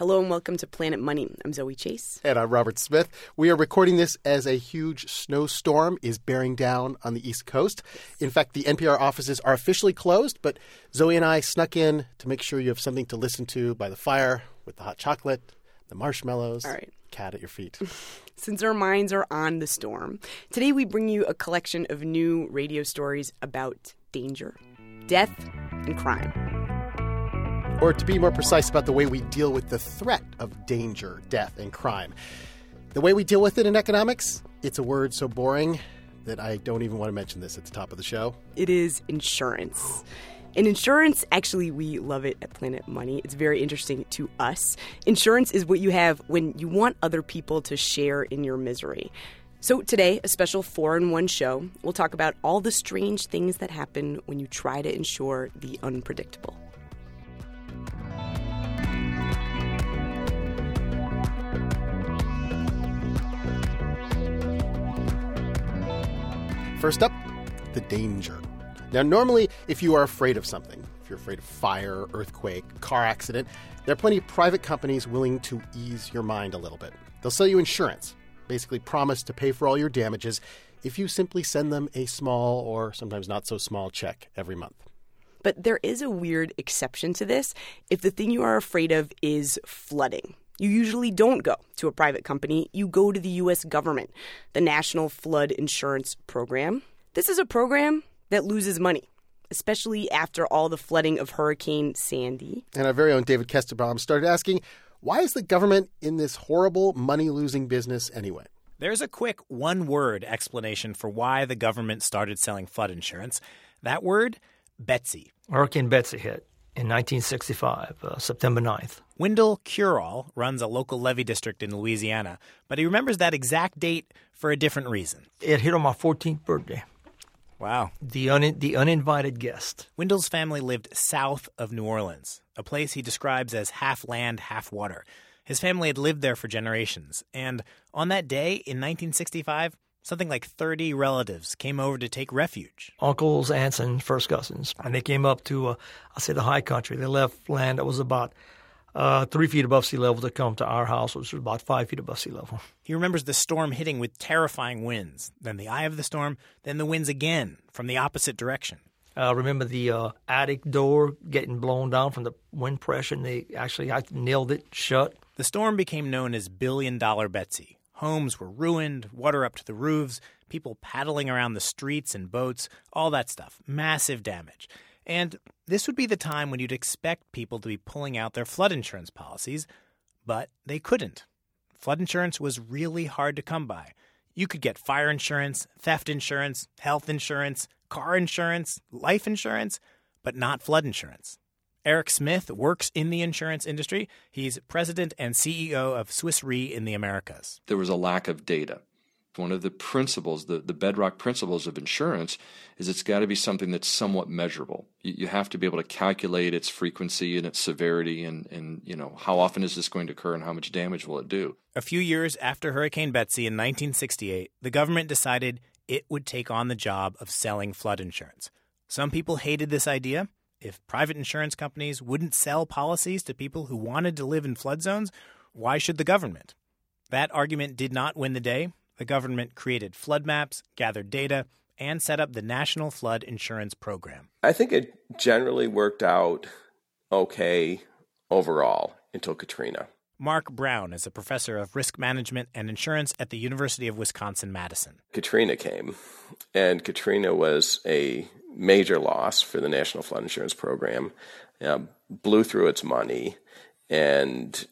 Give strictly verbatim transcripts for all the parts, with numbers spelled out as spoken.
Hello and welcome to Planet Money. I'm Zoe Chase. And I'm Robert Smith. We are recording this as a huge snowstorm is bearing down on the East Coast. In fact, the N P R offices are officially closed, but Zoe and I snuck in to make sure you have something to listen to by the fire with the hot chocolate, the marshmallows, All right. cat at your feet. Since our minds are on the storm, today we bring you a collection of new radio stories about danger, death, and crime. Or to be more precise about the way we deal with the threat of danger, death, and crime. The way we deal with it in economics, it's a word so boring that I don't even want to mention this at the top of the show. It is insurance. And insurance, actually, we love it at Planet Money. It's very interesting to us. Insurance is what you have when you want other people to share in your misery. So today, a special four in one show. We'll talk about all the strange things that happen when you try to insure the unpredictable. First up, the danger. Now, normally, if you are afraid of something, if you're afraid of fire, earthquake, car accident, there are plenty of private companies willing to ease your mind a little bit. They'll sell you insurance, basically promise to pay for all your damages if you simply send them a small or sometimes not so small check every month. But there is a weird exception to this if the thing you are afraid of is flooding. You usually don't go to a private company. You go to the U S government, the National Flood Insurance Program. This is a program that loses money, especially after all the flooding of Hurricane Sandy. And our very own David Kesterbaum started asking, why is the government in this horrible money-losing business anyway? There's a quick one-word explanation for why the government started selling flood insurance. That word, Betsy. Hurricane Betsy hit in nineteen sixty-five, uh, September ninth. Wendell Curall runs a local levee district in Louisiana, but he remembers that exact date for a different reason. It hit on my fourteenth birthday. Wow. The un- the uninvited guest. Wendell's family lived south of New Orleans, a place he describes as half land, half water. His family had lived there for generations, and on that day in nineteen sixty-five, something like thirty relatives came over to take refuge. Uncles, aunts, and first cousins. And they came up to, uh, I'll say, the high country. They left land that was about uh, three feet above sea level to come to our house, which was about five feet above sea level. He remembers the storm hitting with terrifying winds, then the eye of the storm, then the winds again from the opposite direction. I uh, remember the uh, attic door getting blown down from the wind pressure, and they actually I nailed it shut. The storm became known as Billion Dollar Betsy. Homes were ruined, water up to the roofs, people paddling around the streets in boats, all that stuff. Massive damage. And this would be the time when you'd expect people to be pulling out their flood insurance policies, but they couldn't. Flood insurance was really hard to come by. You could get fire insurance, theft insurance, health insurance, car insurance, life insurance, but not flood insurance. Eric Smith works in the insurance industry. He's president and C E O of Swiss Re in the Americas. There was a lack of data. One of the principles, the, the bedrock principles of insurance is it's got to be something that's somewhat measurable. You, you have to be able to calculate its frequency and its severity and, and, you know, how often is this going to occur and how much damage will it do. A few years after Hurricane Betsy in nineteen sixty-eight, the government decided it would take on the job of selling flood insurance. Some people hated this idea. If private insurance companies wouldn't sell policies to people who wanted to live in flood zones, why should the government? That argument did not win the day. The government created flood maps, gathered data, and set up the National Flood Insurance Program. I think it generally worked out okay overall until Katrina. Mark Brown is a professor of risk management and insurance at the University of Wisconsin-Madison. Katrina came, and Katrina was a major loss for the National Flood Insurance Program, uh, blew through its money, and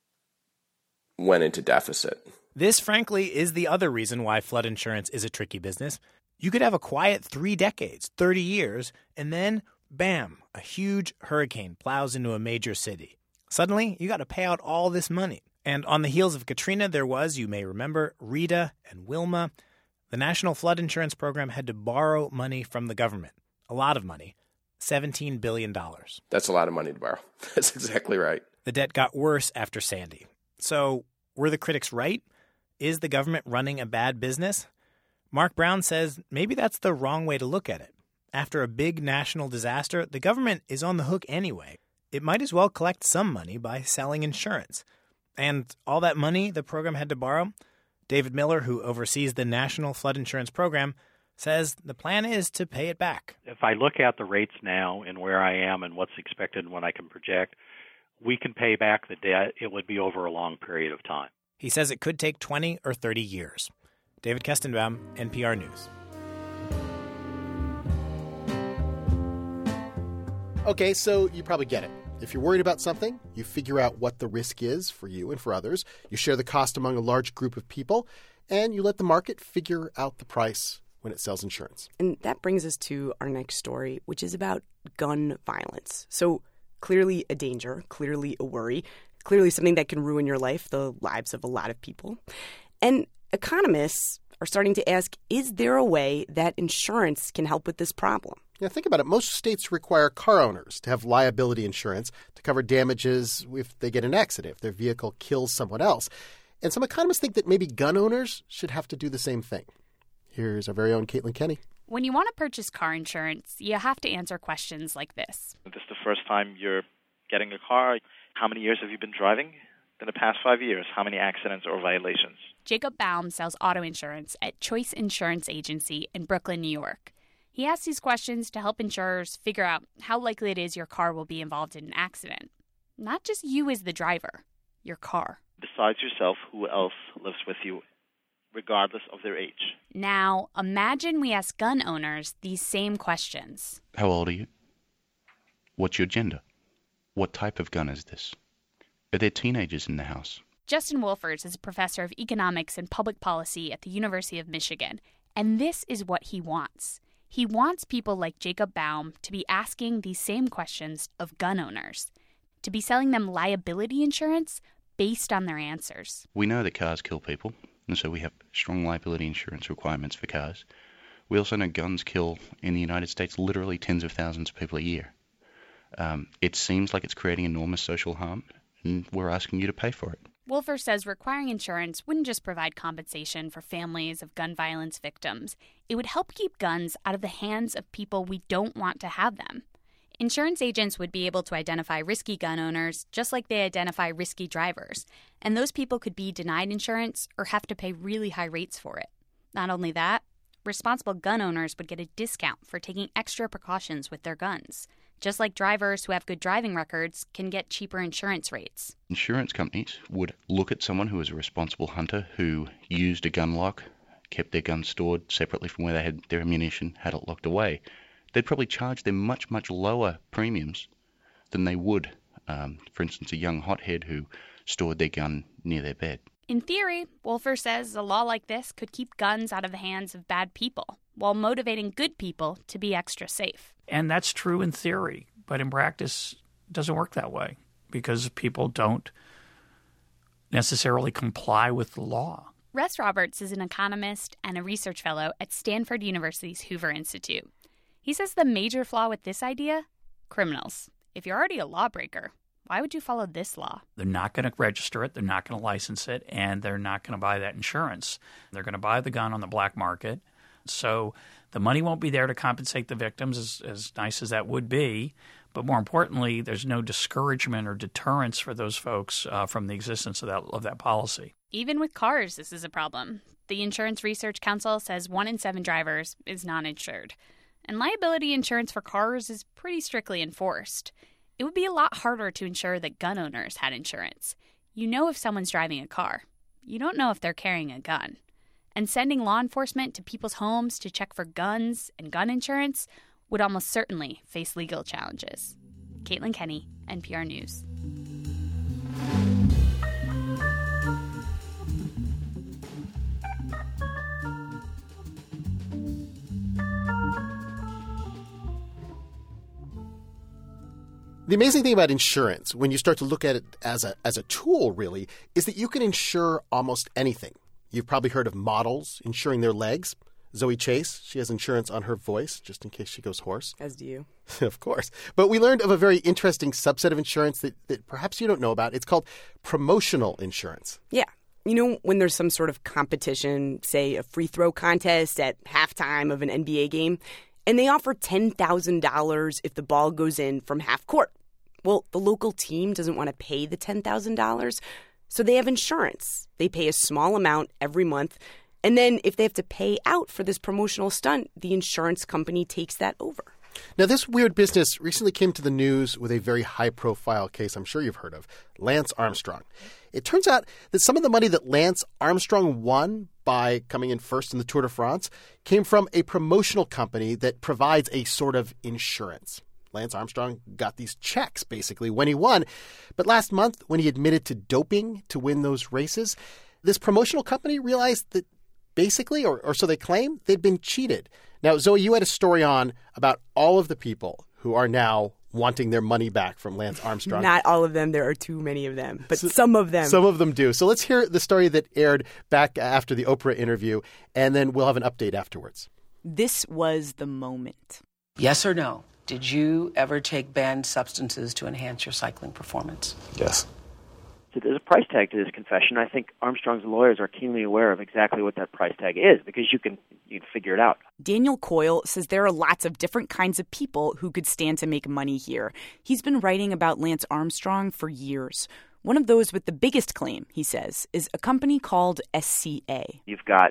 went into deficit. This, frankly, is the other reason why flood insurance is a tricky business. You could have a quiet three decades, thirty years, and then, bam, a huge hurricane plows into a major city. Suddenly, you got to pay out all this money. And on the heels of Katrina, there was, you may remember, Rita and Wilma. The National Flood Insurance Program had to borrow money from the government. A lot of money. seventeen billion dollars. That's a lot of money to borrow. That's exactly right. The debt got worse after Sandy. So, were the critics right? Is the government running a bad business? Mark Brown says maybe that's the wrong way to look at it. After a big national disaster, the government is on the hook anyway. it might as well collect some money by selling insurance. And all that money the program had to borrow, David Miller, who oversees the National Flood Insurance Program, says the plan is to pay it back. If I look at the rates now and where I am and what's expected and what I can project, we can pay back the debt. It would be over a long period of time. He says it could take twenty or thirty years. David Kestenbaum, N P R News. Okay, so you probably get it. If you're worried about something, you figure out what the risk is for you and for others. You share the cost among a large group of people, and you let the market figure out the price when it sells insurance. And that brings us to our next story, which is about gun violence. So clearly a danger, clearly a worry, clearly something that can ruin your life, the lives of a lot of people. And economists are starting to ask, is there a way that insurance can help with this problem? Yeah, think about it. Most states require car owners to have liability insurance to cover damages if they get in an accident, if their vehicle kills someone else. And some economists think that maybe gun owners should have to do the same thing. Here's our very own Caitlin Kenny. When you want to purchase car insurance, you have to answer questions like this. Is this the first time you're getting a car? How many years have you been driving? In the past five years, how many accidents or violations? Jacob Baum sells auto insurance at Choice Insurance Agency in Brooklyn, New York. He asks these questions to help insurers figure out how likely it is your car will be involved in an accident. Not just you as the driver, your car. Besides yourself, who else lives with you, regardless of their age? Now, imagine we ask gun owners these same questions. How old are you? What's your gender? What type of gun is this? Are there teenagers in the house? Justin Wolfers is a professor of economics and public policy at the University of Michigan, and this is what he wants. He wants people like Jacob Baum to be asking these same questions of gun owners, to be selling them liability insurance based on their answers. We know that cars kill people, and so we have strong liability insurance requirements for cars. We also know guns kill, in the United States, literally tens of thousands of people a year. Um, it seems like it's creating enormous social harm, and we're asking you to pay for it. Wolfer says requiring insurance wouldn't just provide compensation for families of gun violence victims. It would help keep guns out of the hands of people we don't want to have them. Insurance agents would be able to identify risky gun owners just like they identify risky drivers, and those people could be denied insurance or have to pay really high rates for it. Not only that, responsible gun owners would get a discount for taking extra precautions with their guns, just like drivers who have good driving records can get cheaper insurance rates. Insurance companies would look at someone who was a responsible hunter who used a gun lock, kept their gun stored separately from where they had their ammunition, had it locked away. They'd probably charge them much, much lower premiums than they would, um, for instance, a young hothead who stored their gun near their bed. In theory, Wolfer says a law like this could keep guns out of the hands of bad people, while motivating good people to be extra safe. And that's true in theory, but in practice, it doesn't work that way because people don't necessarily comply with the law. Russ Roberts is an economist and a research fellow at Stanford University's Hoover Institute. He says the major flaw with this idea? Criminals. If you're already a lawbreaker, why would you follow this law? They're not going to register it, they're not going to license it, and they're not going to buy that insurance. They're going to buy the gun on the black market. So the money won't be there to compensate the victims, as, as nice as that would be. But more importantly, there's no discouragement or deterrence for those folks uh, from the existence of that of that policy. Even with cars, this is a problem. The Insurance Research Council says one in seven drivers is non-insured. And liability insurance for cars is pretty strictly enforced. It would be a lot harder to ensure that gun owners had insurance. You know if someone's driving a car. You don't know if they're carrying a gun. And sending law enforcement to people's homes to check for guns and gun insurance would almost certainly face legal challenges. Caitlin Kenny, N P R News. The amazing thing about insurance, when you start to look at it as a as a tool, really, is that you can insure almost anything. You've probably heard of models insuring their legs. Zoe Chase, she has insurance on her voice, just in case she goes hoarse. As do you. Of course. But we learned of a very interesting subset of insurance that, that perhaps you don't know about. It's called promotional insurance. Yeah. You know, when there's some sort of competition, say a free throw contest at halftime of an N B A game, and they offer ten thousand dollars if the ball goes in from half court. Well, the local team doesn't want to pay the ten thousand dollars, so they have insurance. They pay a small amount every month, and then if they have to pay out for this promotional stunt, the insurance company takes that over. Now, this weird business recently came to the news with a very high-profile case I'm sure you've heard of, Lance Armstrong. It turns out that some of the money that Lance Armstrong won by coming in first in the Tour de France came from a promotional company that provides a sort of insurance. Lance Armstrong got these checks, basically, when he won. But last month, when he admitted to doping to win those races, this promotional company realized that basically, or, or so they claim, they'd been cheated. Now, Zoe, you had a story on about all of the people who are now wanting their money back from Lance Armstrong. Not all of them. There are too many of them, but so, some of them. Some of them do. So let's hear the story that aired back after the Oprah interview, and then we'll have an update afterwards. This was the moment. Yes or no? Did you ever take banned substances to enhance your cycling performance? Yes. So there's a price tag to this confession. I think Armstrong's lawyers are keenly aware of exactly what that price tag is because you can you can figure it out. Daniel Coyle says there are lots of different kinds of people who could stand to make money here. He's been writing about Lance Armstrong for years. One of those with the biggest claim, he says, is a company called S C A. You've got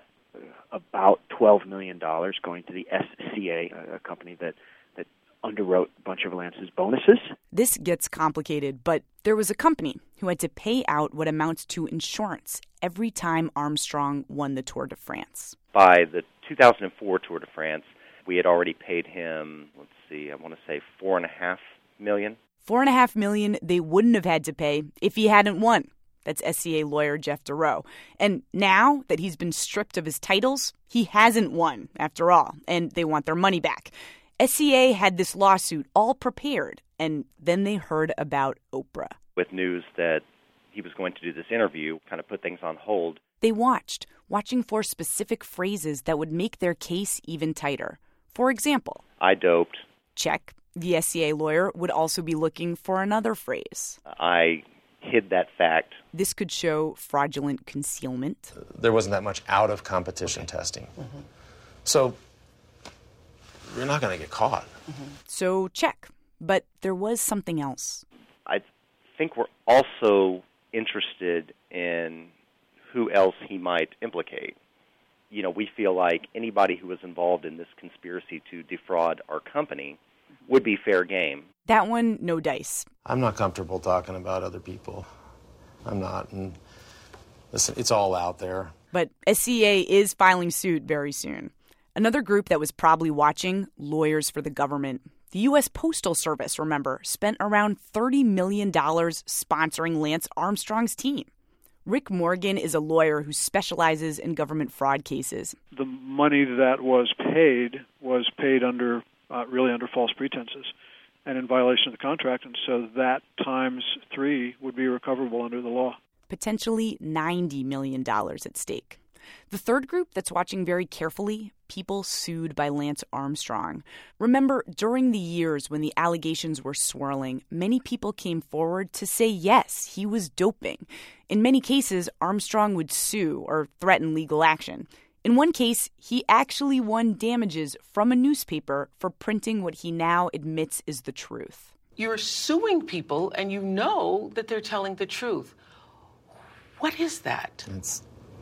about twelve million dollars going to the S C A, a company that underwrote a bunch of Lance's bonuses. This gets complicated, but there was a company who had to pay out what amounts to insurance every time Armstrong won the Tour de France. By the two thousand four Tour de France, we had already paid him, let's see, I want to say four and a half million. Four and a half million they wouldn't have had to pay if he hadn't won. That's S C A lawyer Jeff Durow. And now that he's been stripped of his titles, he hasn't won, after all, and they want their money back. S C A had this lawsuit all prepared, and then they heard about Oprah. With news that he was going to do this interview, kind of put things on hold. They watched, watching for specific phrases that would make their case even tighter. For example, I doped. Check. The S C A lawyer would also be looking for another phrase. I hid that fact. This could show fraudulent concealment. There wasn't that much out-of-competition okay. testing. Mm-hmm. So you're not going to get caught. Mm-hmm. So check. But there was something else. I think we're also interested in who else he might implicate. You know, we feel like anybody who was involved in this conspiracy to defraud our company would be fair game. That one, no dice. I'm not comfortable talking about other people. I'm not. And listen, it's all out there. But S C A is filing suit very soon. Another group that was probably watching, Lawyers for the Government. The U S Postal Service, remember, spent around thirty million dollars sponsoring Lance Armstrong's team. Rick Morgan is a lawyer who specializes in government fraud cases. The money that was paid was paid under, uh, really under false pretenses and in violation of the contract, and so that times three would be recoverable under the law. Potentially ninety million dollars at stake. The third group that's watching very carefully, people sued by Lance Armstrong. Remember, during the years when the allegations were swirling, many people came forward to say yes, he was doping. In many cases, Armstrong would sue or threaten legal action. In one case, he actually won damages from a newspaper for printing what he now admits is the truth. You're suing people and you know that they're telling the truth. What is that? It's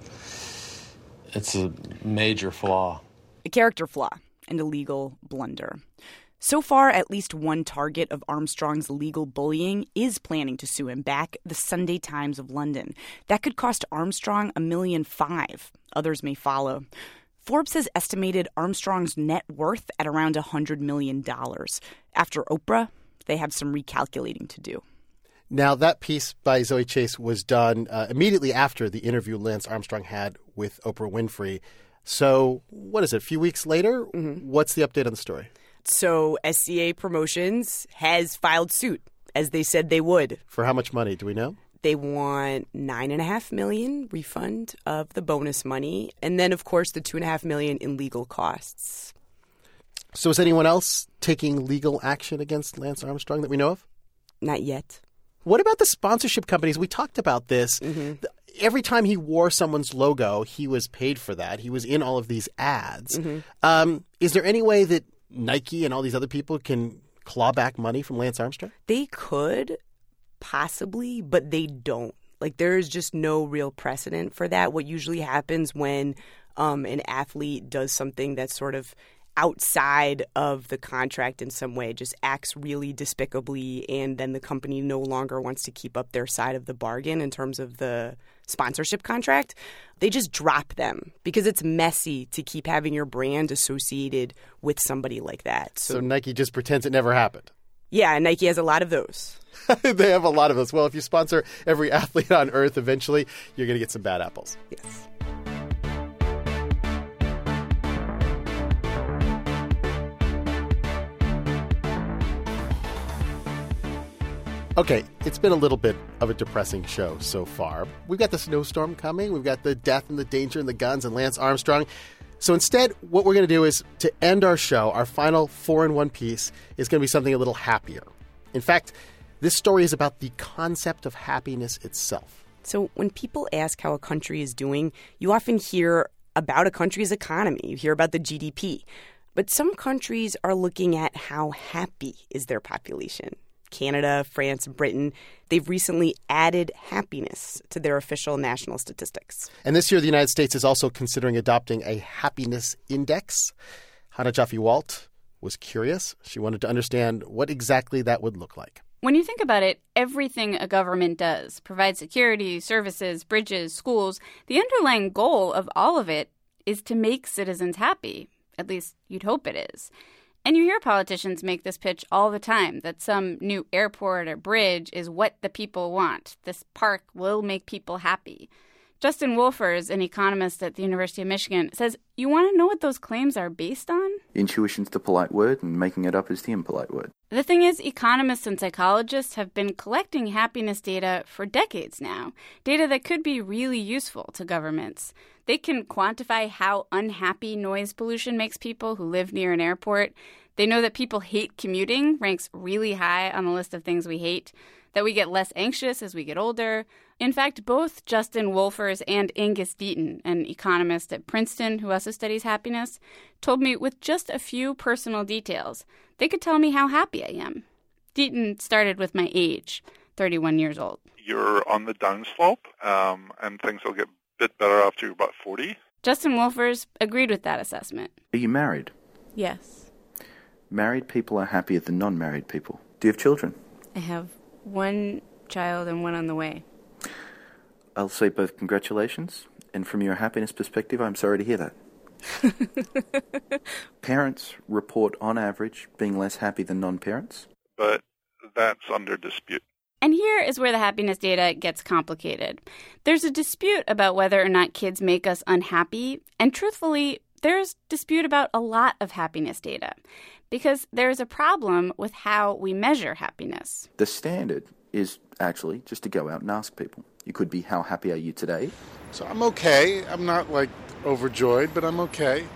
It's a major flaw. A character flaw and a legal blunder. So far, at least one target of Armstrong's legal bullying is planning to sue him back, the Sunday Times of London. That could cost Armstrong a million five. Others may follow. Forbes has estimated Armstrong's net worth at around one hundred million dollars. After Oprah, they have some recalculating to do. Now, that piece by Zoe Chase was done uh, immediately after the interview Lance Armstrong had with Oprah Winfrey. So, what is it, a few weeks later? Mm-hmm. What's the update on the story? So, S C A Promotions has filed suit, as they said they would. For how much money, do we know? They want nine and a half million refund of the bonus money, and then, of course, the two and a half million in legal costs. So, is anyone else taking legal action against Lance Armstrong that we know of? Not yet. What about the sponsorship companies? We talked about this. Mm-hmm. Every time he wore someone's logo, he was paid for that. He was in all of these ads. Mm-hmm. Um, is there any way that Nike and all these other people can claw back money from Lance Armstrong? They could, possibly, but they don't. Like, there is just no real precedent for that. What usually happens when um, an athlete does something that's sort of outside of the contract in some way, just acts really despicably, and then the company no longer wants to keep up their side of the bargain in terms of the sponsorship contract, they just drop them because it's messy to keep having your brand associated with somebody like that. So, so Nike just pretends it never happened. Yeah, Nike has a lot of those. They have a lot of those. Well, if you sponsor every athlete on earth, eventually you're going to get some bad apples. Yes. Okay, it's been a little bit of a depressing show so far. We've got the snowstorm coming. We've got the death and the danger and the guns and Lance Armstrong. So instead, what we're going to do is, to end our show, our final four-in-one piece is going to be something a little happier. In fact, this story is about the concept of happiness itself. So when people ask how a country is doing, you often hear about a country's economy. You hear about the G D P. But some countries are looking at how happy is their population. Canada, France, Britain, they've recently added happiness to their official national statistics. And this year, the United States is also considering adopting a happiness index. Hannah Jaffe-Walt was curious. She wanted to understand what exactly that would look like. When you think about it, everything a government does, provide security, services, bridges, schools, the underlying goal of all of it is to make citizens happy. At least you'd hope it is. And you hear politicians make this pitch all the time, that some new airport or bridge is what the people want. This park will make people happy. Justin Wolfers, an economist at the University of Michigan, says, you want to know what those claims are based on? Intuition's the polite word, and making it up is the impolite word. The thing is, economists and psychologists have been collecting happiness data for decades now, data that could be really useful to governments. They can quantify how unhappy noise pollution makes people who live near an airport. They know that people hate commuting, ranks really high on the list of things we hate, that we get less anxious as we get older. In fact, both Justin Wolfers and Angus Deaton, an economist at Princeton who also studies happiness, told me with just a few personal details, they could tell me how happy I am. Deaton started with my age, thirty-one years old. You're on the downslope, um, and things will get a bit better after you're about forty. Justin Wolfers agreed with that assessment. Are you married? Yes. Married people are happier than non-married people. Do you have children? I have one child and one on the way. I'll say both congratulations, and from your happiness perspective, I'm sorry to hear that. Parents report, on average, being less happy than non-parents. But that's under dispute. And here is where the happiness data gets complicated. There's a dispute about whether or not kids make us unhappy, and truthfully, there's dispute about a lot of happiness data, because there's a problem with how we measure happiness. The standard is actually just to go out and ask people. You could be, how happy are you today? So I'm okay. I'm not, like, overjoyed, but I'm okay.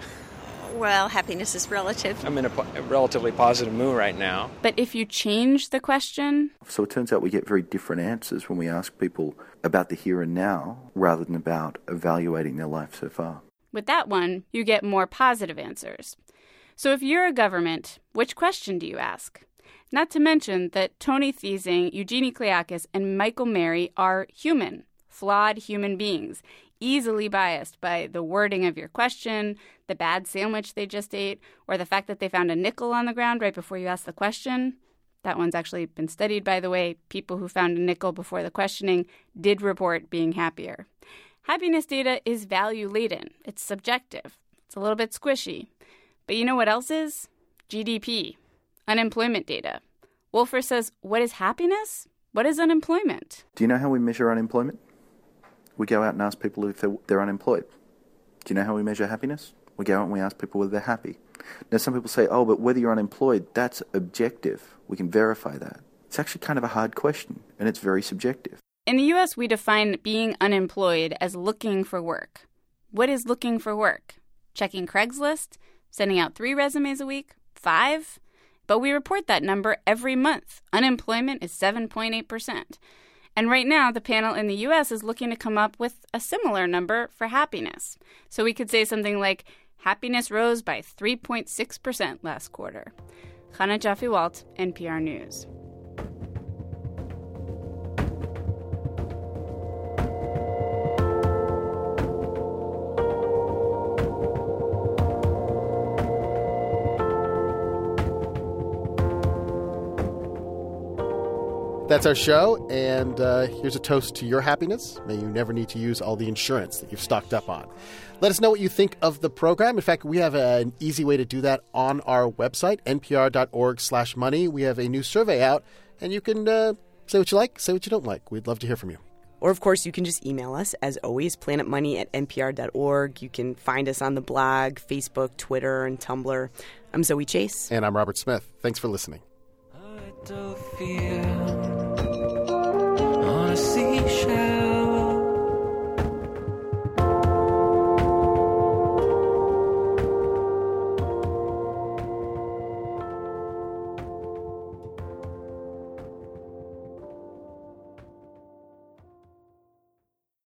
Well, happiness is relative. I'm in a, a relatively positive mood right now. But if you change the question... So it turns out we get very different answers when we ask people about the here and now rather than about evaluating their life so far. With that one, you get more positive answers. So if you're a government, which question do you ask? Not to mention that Tony Thiesing, Eugenie Kleakis, and Michael Mary are human, flawed human beings, easily biased by the wording of your question, the bad sandwich they just ate, or the fact that they found a nickel on the ground right before you asked the question. That one's actually been studied, by the way. People who found a nickel before the questioning did report being happier. Happiness data is value-laden. It's subjective. It's a little bit squishy. But you know what else is? G D P. Unemployment data. Wolfer says, what is happiness? What is unemployment? Do you know how we measure unemployment? We go out and ask people if they're, they're unemployed. Do you know how we measure happiness? We go out and we ask people whether they're happy. Now, some people say, oh, but whether you're unemployed, that's objective. We can verify that. It's actually kind of a hard question, and it's very subjective. In the U S, we define being unemployed as looking for work. What is looking for work? Checking Craigslist? Sending out three resumes a week? Five? But we report that number every month. Unemployment is seven point eight percent. And right now, the panel in the U S is looking to come up with a similar number for happiness. So we could say something like, happiness rose by three point six percent last quarter. Chana Jaffe-Walt, N P R News. That's our show, and uh, here's a toast to your happiness. May you never need to use all the insurance that you've stocked up on. Let us know what you think of the program. In fact, we have a, an easy way to do that on our website, npr.org slash money. We have a new survey out, and you can uh, say what you like, say what you don't like. We'd love to hear from you. Or, of course, you can just email us, as always, planetmoney at npr dot org. You can find us on the blog, Facebook, Twitter, and Tumblr. I'm Zoe Chase. And I'm Robert Smith. Thanks for listening. I don't fear